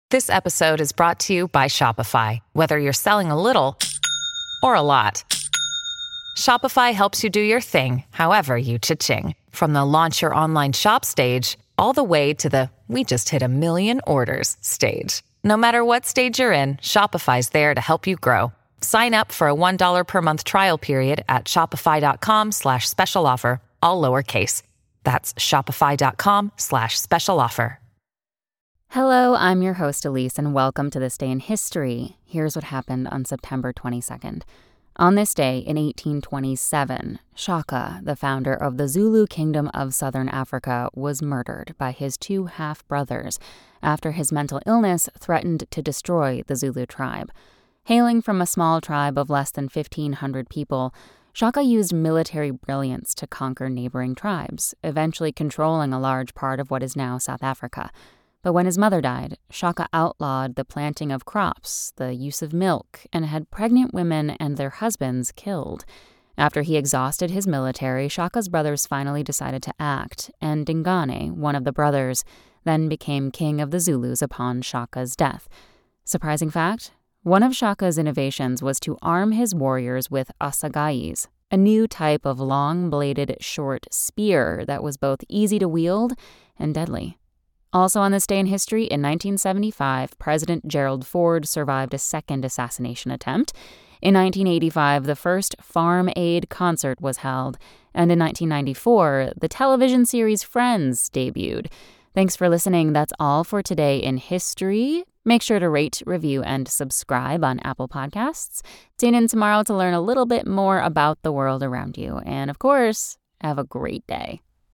This episode is brought to you by Shopify. Whether you're selling a little or a lot, Shopify helps you do your thing, however you cha-ching. From the launch your online shop stage, all the way to the we just hit 1 million orders stage. No matter what stage you're in, Shopify's there to help you grow. Sign up for a $1 per month trial period at shopify.com/special offer, all lowercase. That's shopify.com/special offer. Hello, I'm your host Elise, and welcome to This Day in History. Here's what happened on September 22nd. On this day in 1827, Shaka, the founder of the Zulu Kingdom of Southern Africa, was murdered by his 2 half-brothers after his mental illness threatened to destroy the Zulu tribe. Hailing from a small tribe of less than 1,500 people, Shaka used military brilliance to conquer neighboring tribes, eventually controlling a large part of what is now South Africa. But when his mother died, Shaka outlawed the planting of crops, the use of milk, and had pregnant women and their husbands killed. After he exhausted his military, Shaka's brothers finally decided to act, and Dingane, one of the brothers, then became king of the Zulus upon Shaka's death. Surprising fact? One of Shaka's innovations was to arm his warriors with assagais, a new type of long-bladed short spear that was both easy to wield and deadly. Also on this day in history, in 1975, President Gerald Ford survived a second assassination attempt. In 1985, the first Farm Aid concert was held. And in 1994, the television series Friends debuted. Thanks for listening. That's all for today in history. Make sure to rate, review, and subscribe on Apple Podcasts. Tune in tomorrow to learn a little bit more about the world around you. And of course, have a great day.